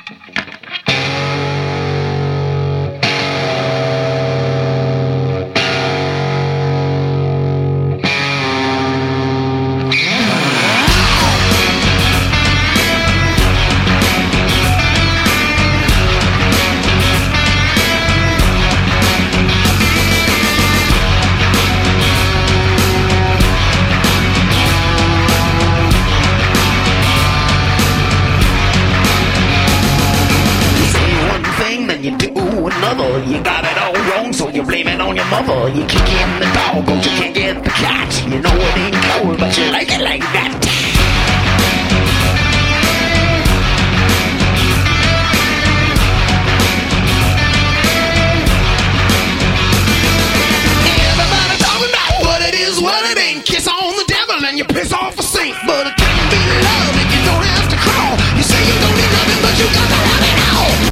You do another, you got it all wrong, so you blame it on your mother. You kick in the dog, but you can't get the cat. You know it ain't cold, but you like it like that. Everybody talking about what it is, what it ain't. Kiss on the devil and you piss off a saint. But it can't be love if you don't have to crawl. You say you don't need nothing, but you got to have it all.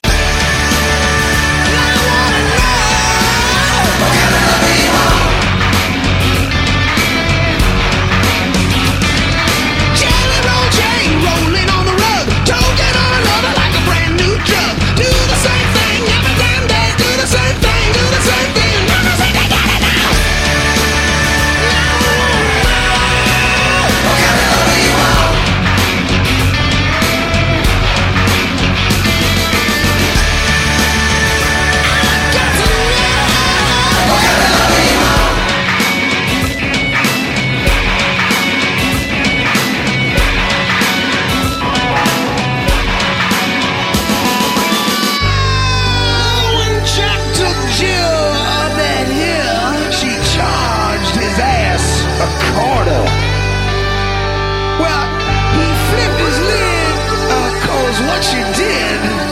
Well, he flipped his lid, 'cause what you did